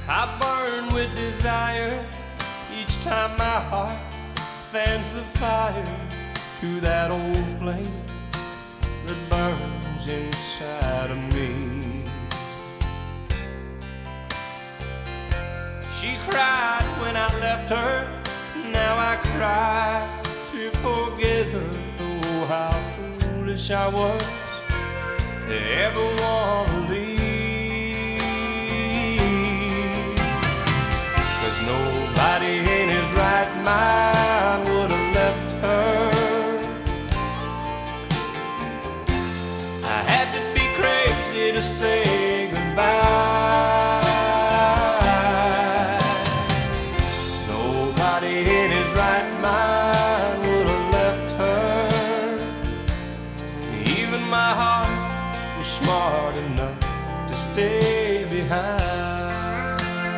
I burn with desire each time my heart fans the fire to that old flame that burns inside of me. She cried when I left her, now I cry to forget her. Oh, how foolish I was to ever want to leave. 'Cause nobody in his right mind would have left her. I had to be crazy to say goodbye. Nobody in his right mind would have left her. Even my heart was smart enough to stay behind.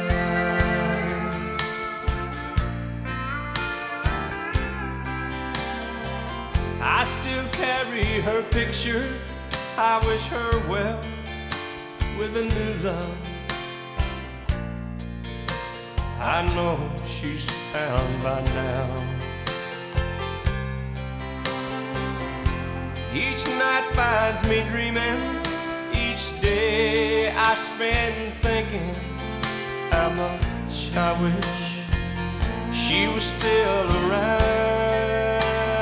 I still carry her picture. I wish her well with a new love. I know she's found by now. Each night finds me dreaming. Each day I spend thinking how much I wish she was still around.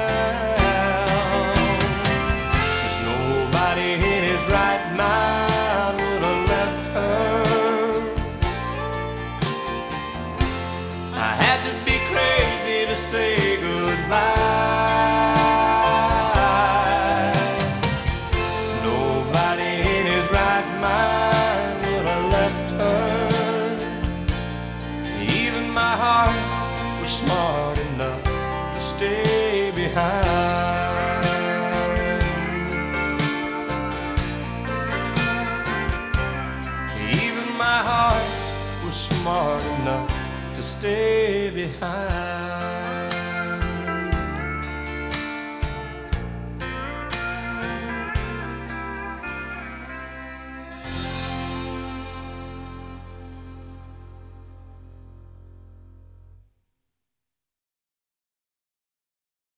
'Cause nobody in his right mind would have left her. I had to be crazy to say goodbye. Nobody in his right mind would have left her. Even my heart was smart enough to stay behind. Even my heart was smart enough to stay behind.